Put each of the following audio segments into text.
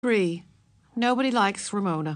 3. Nobody likes Ramona.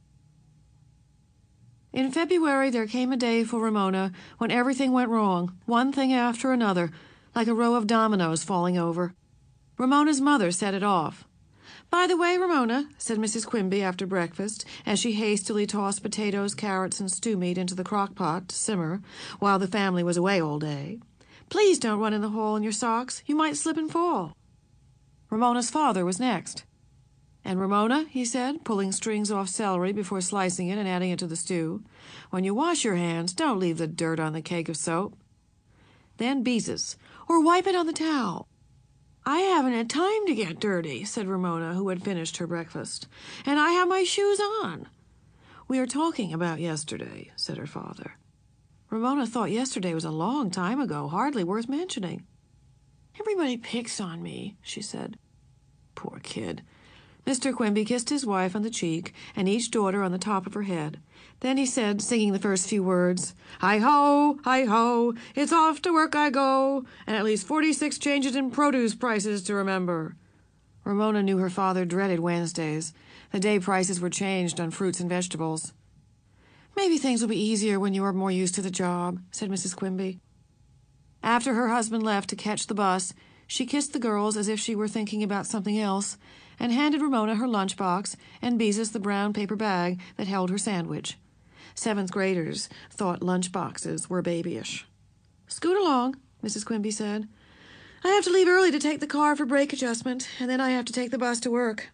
In February there came a day for Ramona when everything went wrong, one thing after another, like a row of dominoes falling over. Ramona's mother set it off. "By the way, Ramona," said Mrs. Quimby after breakfast, as she hastily tossed potatoes, carrots, and stew meat into the crock-pot to simmer while the family was away all day, "please don't run in the hall in your socks. You might slip and fall." Ramona's father was next. "And Ramona," he said, pulling strings off celery before slicing it and adding it to the stew, "when you wash your hands, don't leave the dirt on the cake of soap." Then Beezus, "Or wipe it on the towel." "I haven't had time to get dirty," said Ramona, who had finished her breakfast, "and I have my shoes on." "We are talking about yesterday," said her father. Ramona thought yesterday was a long time ago, hardly worth mentioning. "Everybody picks on me," she said. "Poor kid." Mr. Quimby kissed his wife on the cheek and each daughter on the top of her head. Then he said, singing the first few words, "Hi-ho, hi-ho, it's off to work I go, and at least 46 changes in produce prices to remember." Ramona knew her father dreaded Wednesdays, the day prices were changed on fruits and vegetables. "Maybe things will be easier when you are more used to the job," said Mrs. Quimby. After her husband left to catch the bus, she kissed the girls as if she were thinking about something else, and handed Ramona her lunchbox and Beezus the brown paper bag that held her sandwich. Seventh graders thought lunchboxes were babyish. "Scoot along," Mrs. Quimby said. "I have to leave early to take the car for brake adjustment, and then I have to take the bus to work."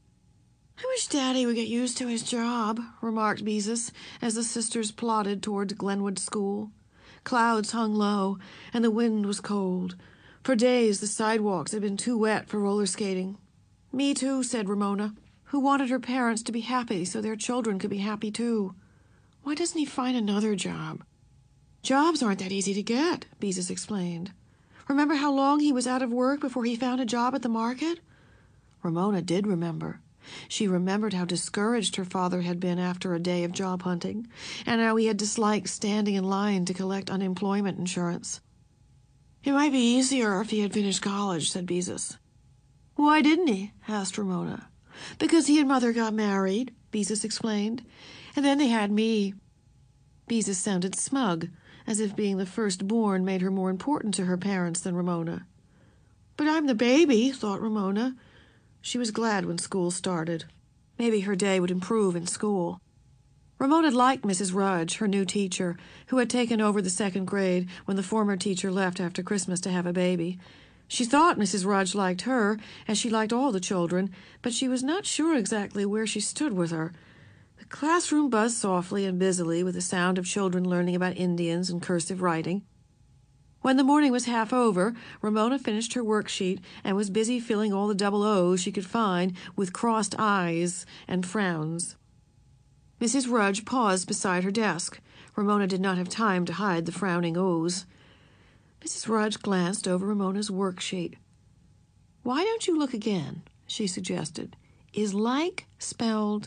"I wish Daddy would get used to his job," remarked Beezus as the sisters plodded toward Glenwood School. Clouds hung low, and the wind was cold. For days the sidewalks had been too wet for roller skating. "Me too," said Ramona, who wanted her parents to be happy so their children could be happy too. "Why doesn't he find another job?" "Jobs aren't that easy to get," Beezus explained. "Remember how long he was out of work before he found a job at the market?" Ramona did remember. She remembered how discouraged her father had been after a day of job hunting, and how he had disliked standing in line to collect unemployment insurance. "It might be easier if he had finished college," said Beezus. "Why didn't he?" asked Ramona. "Because he and Mother got married," Beezus explained, "and then they had me." Beezus sounded smug, as if being the firstborn made her more important to her parents than Ramona. "But I'm the baby," thought Ramona. She was glad when school started. Maybe her day would improve in school. Ramona liked Mrs. Rudge, her new teacher, who had taken over the second grade when the former teacher left after Christmas to have a baby. She thought Mrs. Rudge liked her, as she liked all the children, but she was not sure exactly where she stood with her. The classroom buzzed softly and busily with the sound of children learning about Indians and cursive writing. When the morning was half over, Ramona finished her worksheet and was busy filling all the double O's she could find with crossed eyes and frowns. Mrs. Rudge paused beside her desk. Ramona did not have time to hide the frowning O's. Mrs. Rudge glanced over Ramona's worksheet. "Why don't you look again?" she suggested. "Is like spelled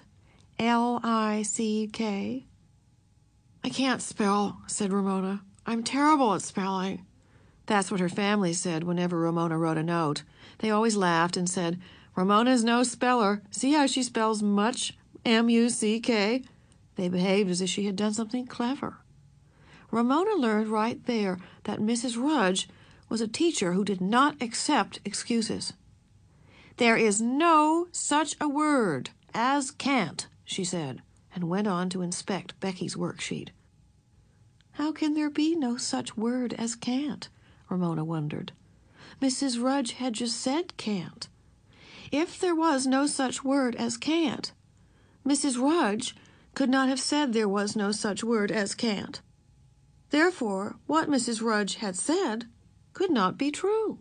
L-I-C-K?" "I can't spell," said Ramona. "I'm terrible at spelling." That's what her family said whenever Ramona wrote a note. They always laughed and said, "Ramona's no speller. See how she spells much, M-U-C-K?" They behaved as if she had done something clever. Ramona learned right there that Mrs. Rudge was a teacher who did not accept excuses. "There is no such a word as can't," she said, and went on to inspect Becky's worksheet. How can there be no such word as can't? Ramona wondered. Mrs. Rudge had just said can't. If there was no such word as can't, Mrs. Rudge could not have said there was no such word as can't. Therefore, what Mrs. Rudge had said could not be true.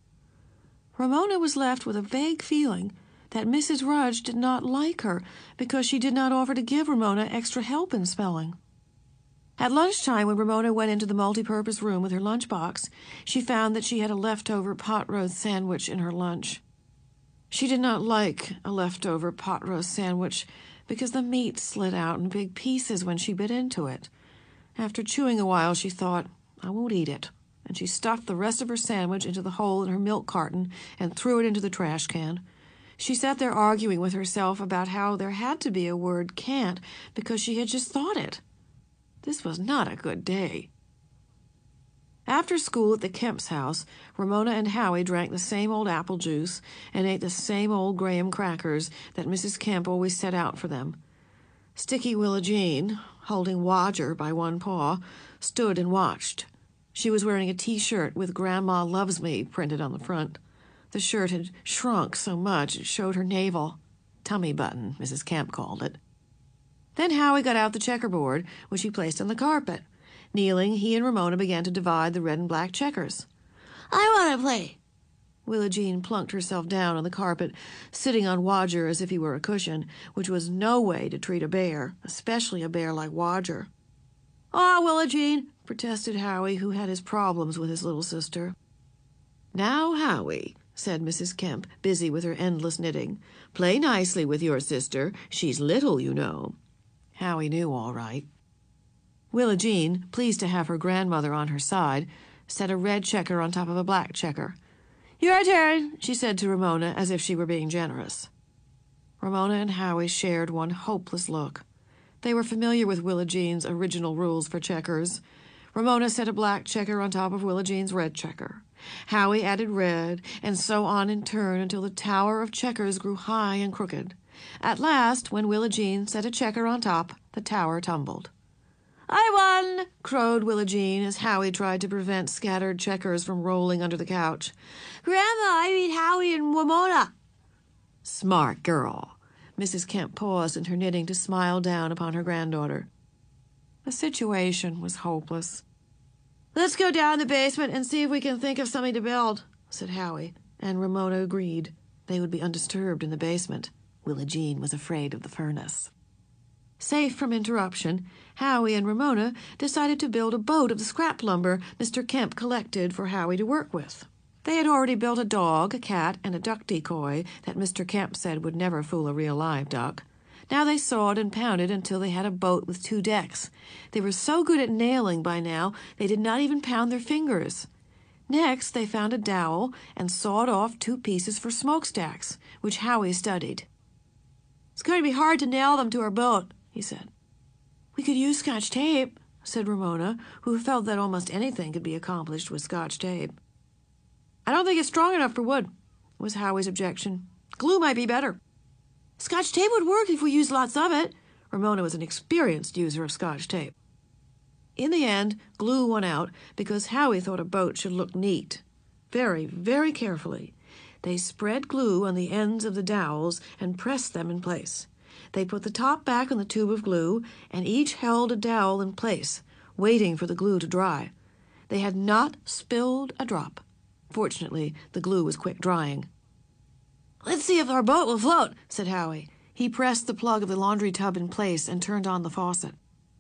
Ramona was left with a vague feeling that Mrs. Rudge did not like her because she did not offer to give Ramona extra help in spelling. At lunchtime, when Ramona went into the multipurpose room with her lunchbox, she found that she had a leftover pot roast sandwich in her lunch. She did not like a leftover pot roast sandwich because the meat slid out in big pieces when she bit into it. After chewing a while, she thought, "I won't eat it," and she stuffed the rest of her sandwich into the hole in her milk carton and threw it into the trash can. She sat there arguing with herself about how there had to be a word can't because she had just thought it. This was not a good day. After school at the Kemp's house, Ramona and Howie drank the same old apple juice and ate the same old graham crackers that Mrs. Kemp always set out for them. Sticky Willa Jean, holding Wodger by one paw, stood and watched. She was wearing a T-shirt with Grandma Loves Me printed on the front. The shirt had shrunk so much it showed her navel. Tummy button, Mrs. Kemp called it. Then Howie got out the checkerboard, which he placed on the carpet. Kneeling, he and Ramona began to divide the red and black checkers. "I want to play." Willa Jean plunked herself down on the carpet, sitting on Wodger as if he were a cushion, which was no way to treat a bear, especially a bear like Wodger. "Aw, Willa Jean," protested Howie, who had his problems with his little sister. "Now, Howie," said Mrs. Kemp, busy with her endless knitting, "play nicely with your sister. She's little, you know." Howie knew all right. Willa Jean, pleased to have her grandmother on her side, set a red checker on top of a black checker. "Your turn," she said to Ramona, as if she were being generous. Ramona and Howie shared one hopeless look. They were familiar with Willa Jean's original rules for checkers. Ramona set a black checker on top of Willa Jean's red checker. Howie added red, and so on in turn until the tower of checkers grew high and crooked. At last, when Willa Jean set a checker on top, the tower tumbled. "I won!" crowed Willa Jean as Howie tried to prevent scattered checkers from rolling under the couch. "Grandma, I beat Howie and Ramona." "Smart girl." Mrs. Kemp paused in her knitting to smile down upon her granddaughter. The situation was hopeless. "Let's go down the basement and see if we can think of something to build," said Howie, and Ramona agreed. They would be undisturbed in the basement. Willa Jean was afraid of the furnace. Safe from interruption, Howie and Ramona decided to build a boat of the scrap lumber Mr. Kemp collected for Howie to work with. They had already built a dog, a cat, and a duck decoy that Mr. Kemp said would never fool a real live duck. Now they sawed and pounded until they had a boat with 2 decks. They were so good at nailing by now they did not even pound their fingers. Next, they found a dowel and sawed off 2 pieces for smokestacks, which Howie studied. "It's going to be hard to nail them to our boat," he said. "We could use Scotch tape," said Ramona, who felt that almost anything could be accomplished with Scotch tape. "I don't think it's strong enough for wood," was Howie's objection. "Glue might be better." "Scotch tape would work if we used lots of it." Ramona was an experienced user of Scotch tape. In the end, glue won out because Howie thought a boat should look neat. Very, very carefully, they spread glue on the ends of the dowels and pressed them in place. They put the top back on the tube of glue, and each held a dowel in place, waiting for the glue to dry. They had not spilled a drop. Fortunately, the glue was quick drying. "Let's see if our boat will float," said Howie. He pressed the plug of the laundry tub in place and turned on the faucet.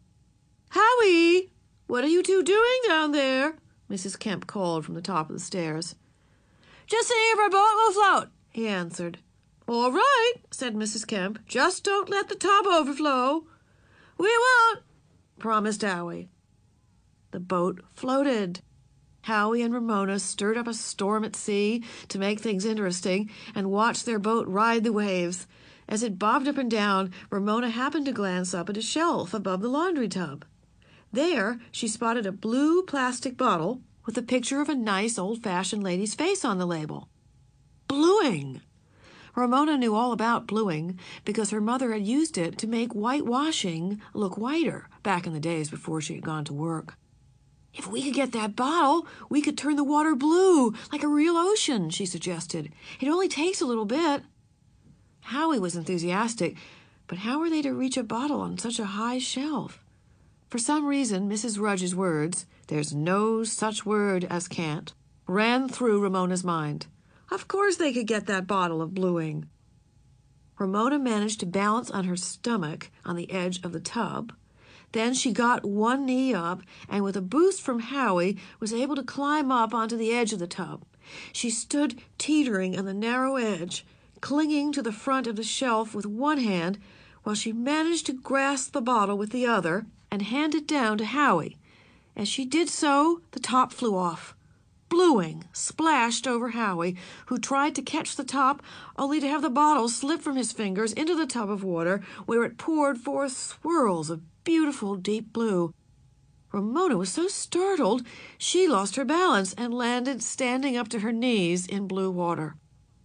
"Howie, what are you 2 doing down there?" Mrs. Kemp called from the top of the stairs. "Just seeing if our boat will float," he answered. "All right," said Mrs. Kemp. "Just don't let the tub overflow." "We won't," promised Howie. The boat floated. Howie and Ramona stirred up a storm at sea to make things interesting and watched their boat ride the waves. As it bobbed up and down, Ramona happened to glance up at a shelf above the laundry tub. There she spotted a blue plastic bottle with a picture of a nice old-fashioned lady's face on the label. Bluing! Ramona knew all about bluing because her mother had used it to make whitewashing look whiter back in the days before she had gone to work. "If we could get that bottle, we could turn the water blue, like a real ocean," she suggested. "It only takes a little bit." Howie was enthusiastic, but how were they to reach a bottle on such a high shelf? For some reason, Mrs. Rudge's words, "There's no such word as can't," ran through Ramona's mind. Of course they could get that bottle of bluing. Ramona managed to balance on her stomach on the edge of the tub. Then she got one knee up and with a boost from Howie was able to climb up onto the edge of the tub. She stood teetering on the narrow edge, clinging to the front of the shelf with one hand while she managed to grasp the bottle with the other and hand it down to Howie. As she did so, the top flew off. bluing splashed over Howie, who tried to catch the top, only to have the bottle slip from his fingers into the tub of water, where it poured forth swirls of beautiful deep blue. Ramona was so startled, she lost her balance and landed standing up to her knees in blue water.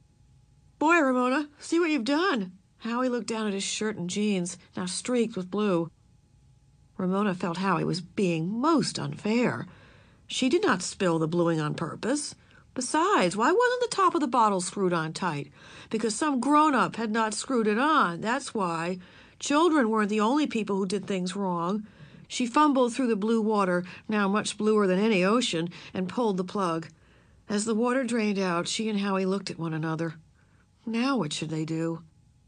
"Boy, Ramona, see what you've done." Howie looked down at his shirt and jeans, now streaked with blue. Ramona felt Howie was being most unfair. She did not spill the bluing on purpose. Besides, why wasn't the top of the bottle screwed on tight? Because some grown-up had not screwed it on, that's why. Children weren't the only people who did things wrong. She fumbled through the blue water, now much bluer than any ocean, and pulled the plug. As the water drained out, she and Howie looked at one another. Now what should they do?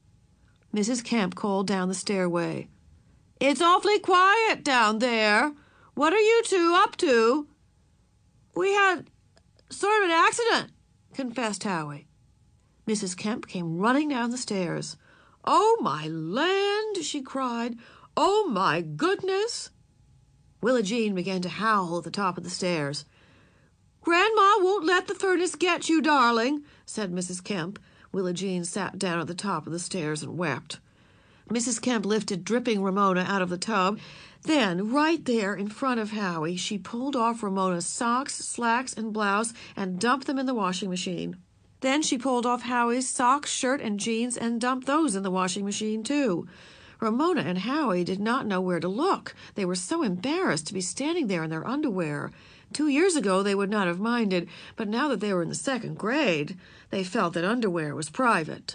Mrs. Kemp called down the stairway. "It's awfully quiet down there. What are you two up to?" "We had sort of an accident," confessed Howie. Mrs. Kemp came running down the stairs. "Oh, my land!" she cried. "Oh, my goodness!" Willa Jean began to howl at the top of the stairs. "Grandma won't let the furnace get you, darling," said Mrs. Kemp. Willa Jean sat down at the top of the stairs and wept. Mrs. Kemp lifted dripping Ramona out of the tub. Then, right there in front of Howie, she pulled off Ramona's socks, slacks, and blouse and dumped them in the washing machine. Then she pulled off Howie's socks, shirt, and jeans and dumped those in the washing machine, too. Ramona and Howie did not know where to look. They were so embarrassed to be standing there in their underwear. 2 years ago they would not have minded, but now that they were in the 2nd grade, they felt that underwear was private.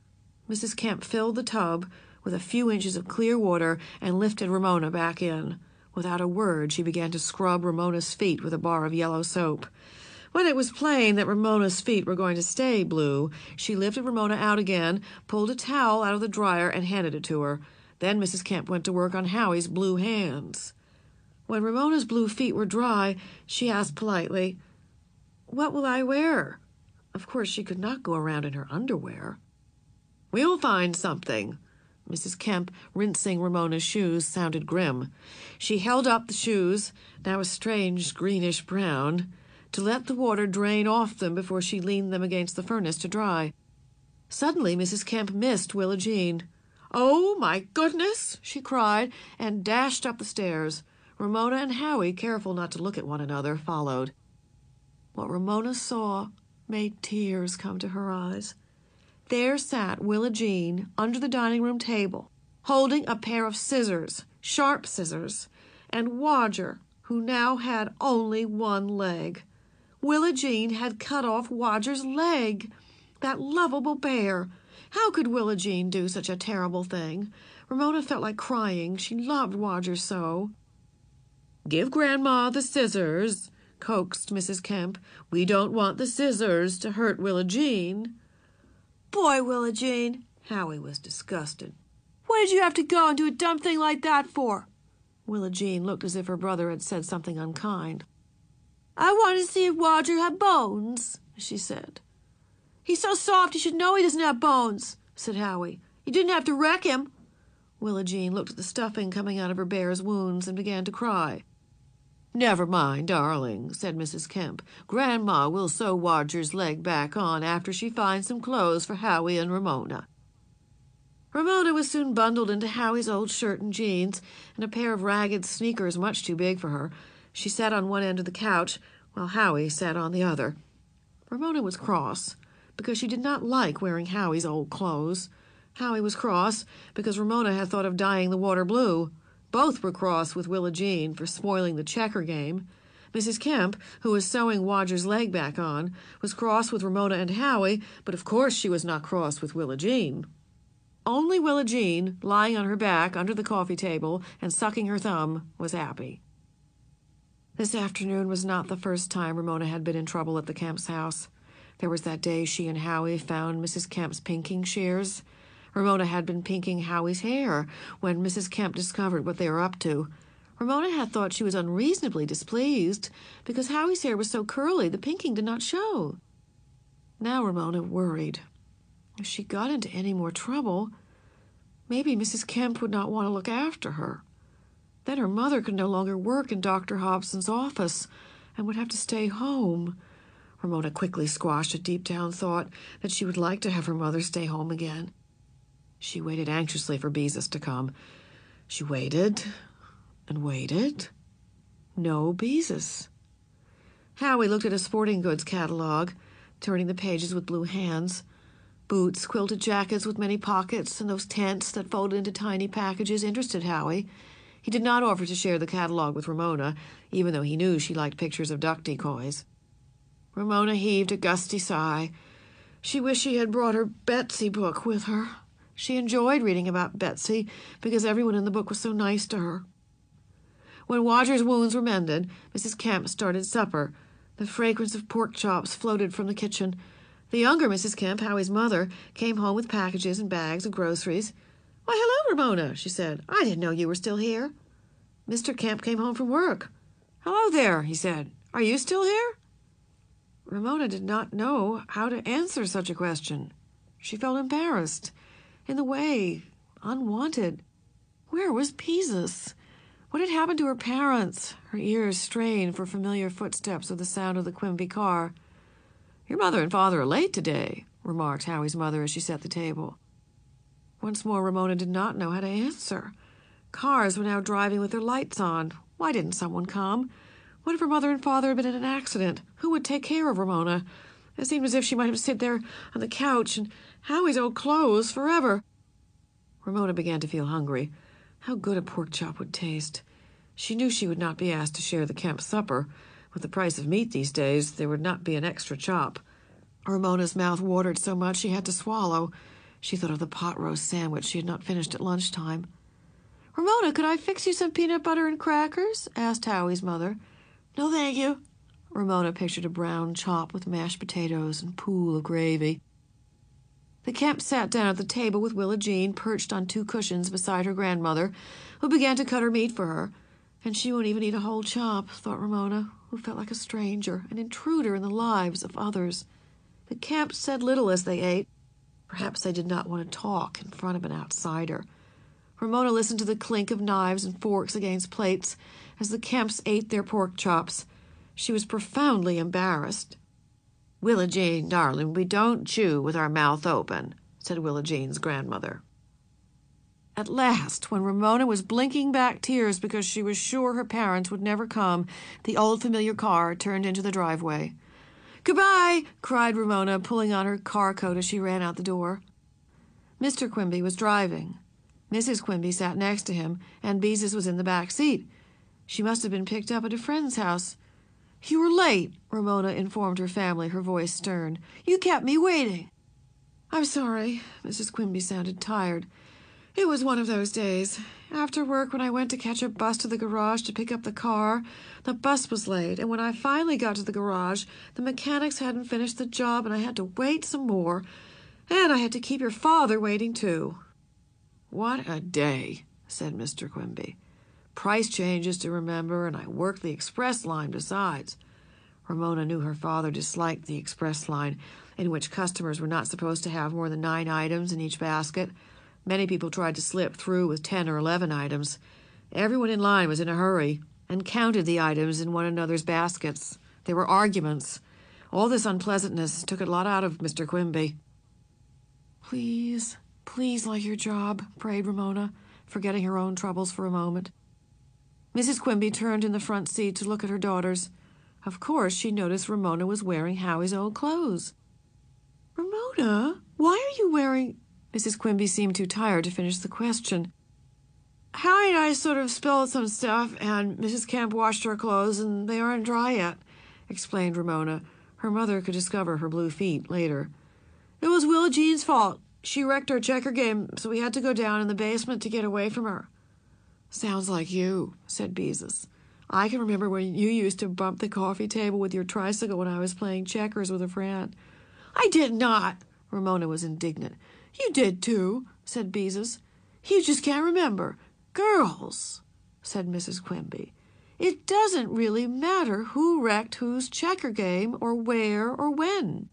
Mrs. Kemp filled the tub with a few inches of clear water and lifted Ramona back in. Without a word, she began to scrub Ramona's feet with a bar of yellow soap. When it was plain that Ramona's feet were going to stay blue, she lifted Ramona out again, pulled a towel out of the dryer, and handed it to her. Then Mrs. Kemp went to work on Howie's blue hands. When Ramona's blue feet were dry, she asked politely, "What will I wear?" Of course, she could not go around in her underwear. "We'll find something." Mrs. Kemp, rinsing Ramona's shoes, sounded grim. She held up the shoes, now a strange greenish brown, to let the water drain off them before she leaned them against the furnace to dry. Suddenly, Mrs. Kemp missed Willa Jean. "Oh, my goodness!" she cried, and dashed up the stairs. Ramona and Howie, careful not to look at one another, followed. What Ramona saw made tears come to her eyes. There sat Willa Jean under the dining-room table, holding a pair of scissors, sharp scissors, and Wodger, who now had only one leg. Willa Jean had cut off Wodger's leg. That lovable bear! How could Willa Jean do such a terrible thing? Ramona felt like crying. She loved Wodger so. "Give Grandma the scissors," coaxed Mrs. Kemp. "We don't want the scissors to hurt Willa Jean." "Boy, Willa Jean," Howie was disgusted. "What did you have to go and do a dumb thing like that for?" Willa Jean looked as if her brother had said something unkind. "I wanted to see if Wodger had bones," she said. "He's so soft he should know he doesn't have bones," said Howie. "You didn't have to wreck him." Willa Jean looked at the stuffing coming out of her bear's wounds and began to cry. "Never mind, darling," said Mrs. Kemp. "Grandma will sew Wodger's leg back on after she finds some clothes for Howie and Ramona." Ramona was soon bundled into Howie's old shirt and jeans and a pair of ragged sneakers much too big for her. She sat on one end of the couch, while Howie sat on the other. Ramona was cross because she did not like wearing Howie's old clothes. Howie was cross because Ramona had thought of dyeing the water blue. Both were cross with Willa Jean for spoiling the checker game. Mrs. Kemp, who was sewing Wodger's leg back on, was cross with Ramona and Howie, but of course she was not cross with Willa Jean. Only Willa Jean, lying on her back under the coffee table and sucking her thumb, was happy. This afternoon was not the first time Ramona had been in trouble at the Kemp's house. There was that day she and Howie found Mrs. Kemp's pinking shears. Ramona had been pinking Howie's hair when Mrs. Kemp discovered what they were up to. Ramona had thought she was unreasonably displeased because Howie's hair was so curly the pinking did not show. Now Ramona worried. If she got into any more trouble, maybe Mrs. Kemp would not want to look after her. Then her mother could no longer work in Dr. Hobson's office and would have to stay home. Ramona quickly squashed a deep-down thought that she would like to have her mother stay home again. She waited anxiously for Beezus to come. She waited and waited. No Beezus. Howie looked at a sporting goods catalog, turning the pages with blue hands. Boots, quilted jackets with many pockets, and those tents that folded into tiny packages interested Howie. He did not offer to share the catalog with Ramona, even though he knew she liked pictures of duck decoys. Ramona heaved a gusty sigh. She wished she had brought her Betsy book with her. She enjoyed reading about Betsy because everyone in the book was so nice to her. When Roger's wounds were mended, Mrs. Kemp started supper. The fragrance of pork chops floated from the kitchen. The younger Mrs. Kemp, Howie's mother, came home with packages and bags of groceries. "Why, hello, Ramona," she said. "I didn't know you were still here." Mr. Kemp came home from work. "Hello there," he said. "Are you still here?" Ramona did not know how to answer such a question. She felt embarrassed, in the way, unwanted. Where was Beezus? What had happened to her parents? Her ears strained for familiar footsteps or the sound of the Quimby car. "Your mother and father are late today," remarked Howie's mother as she set the table. Once more, Ramona did not know how to answer. Cars were now driving with their lights on. Why didn't someone come? What if her mother and father had been in an accident? Who would take care of Ramona? It seemed as if she might have sit there on the couch in Howie's old clothes forever. Ramona began to feel hungry. How good a pork chop would taste. She knew she would not be asked to share the camp supper. With the price of meat these days, there would not be an extra chop. Ramona's mouth watered so much she had to swallow. She thought of the pot roast sandwich she had not finished at lunchtime. "Ramona, could I fix you some peanut butter and crackers?" asked Howie's mother. "No, thank you." Ramona pictured a brown chop with mashed potatoes and pool of gravy. The Kemp sat down at the table with Willa Jean perched on 2 cushions beside her grandmother, who began to cut her meat for her. And she won't even eat a whole chop, thought Ramona, who felt like a stranger, an intruder in the lives of others. The Kemps said little as they ate. Perhaps they did not want to talk in front of an outsider. Ramona listened to the clink of knives and forks against plates as the Kemps ate their pork chops. She was profoundly embarrassed. "Willa Jean, darling, we don't chew with our mouth open," said Willa Jean's grandmother. At last, when Ramona was blinking back tears because she was sure her parents would never come, the old familiar car turned into the driveway. "Goodbye!" cried Ramona, pulling on her car coat as she ran out the door. Mr. Quimby was driving. Mrs. Quimby sat next to him, and Beezus was in the back seat. She must have been picked up at a friend's house. "You were late," Ramona informed her family, her voice stern. "You kept me waiting." "I'm sorry." Mrs. Quimby sounded tired. "It was one of those days. After work, when I went to catch a bus to the garage to pick up the car, the bus was late, and when I finally got to the garage, the mechanics hadn't finished the job, and I had to wait some more, and I had to keep your father waiting, too." "What a day," said Mr. Quimby. "Price changes to remember, and I worked the express line besides." Ramona knew her father disliked the express line, in which customers were not supposed to have more than 9 items in each basket. Many people tried to slip through with 10 or 11 items. Everyone in line was in a hurry and counted the items in one another's baskets. There were arguments. All this unpleasantness took a lot out of Mr. Quimby. "Please, please like your job," prayed Ramona, forgetting her own troubles for a moment. Mrs. Quimby turned in the front seat to look at her daughters. Of course, she noticed Ramona was wearing Howie's old clothes. "Ramona, why are you wearing—" Mrs. Quimby seemed too tired to finish the question. "Howie and I sort of spilled some stuff, and Mrs. Kemp washed our clothes, and they aren't dry yet," explained Ramona. Her mother could discover her blue feet later. "It was Willa Jean's fault. She wrecked our checker game, so we had to go down in the basement to get away from her." "Sounds like you," said Beezus. "I can remember when you used to bump the coffee table with your tricycle when I was playing checkers with a friend." "I did not!" Ramona was indignant. "You did, too," said Beezus. "You just can't remember." "Girls," said Mrs. Quimby, "it doesn't really matter who wrecked whose checker game or where or when."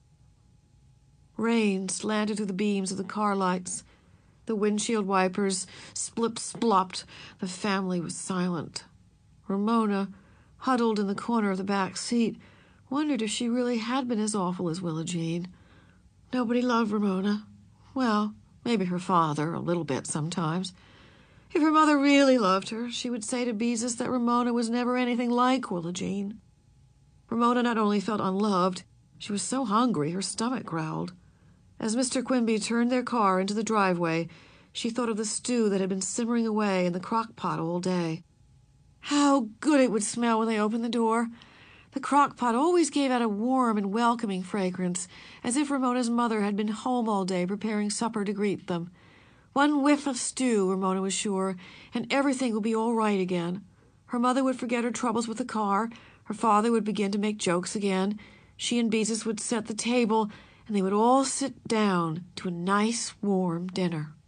Rain slanted through the beams of the car lights. The windshield wipers splip-splopped. The family was silent. Ramona, huddled in the corner of the back seat, Wondered if she really had been as awful as Willa Jean. Nobody loved Ramona. Well, maybe her father, a little bit sometimes. If her mother really loved her, she would say to Beezus that Ramona was never anything like Willa Jean. Ramona not only felt unloved, she was so hungry her stomach growled. As Mr. Quimby turned their car into the driveway, she thought of the stew that had been simmering away in the crock-pot all day. How good it would smell when they opened the door! The crock-pot always gave out a warm and welcoming fragrance, as if Ramona's mother had been home all day preparing supper to greet them. One whiff of stew, Ramona was sure, and everything would be all right again. Her mother would forget her troubles with the car, her father would begin to make jokes again, she and Beezus would set the table, and they would all sit down to a nice warm dinner.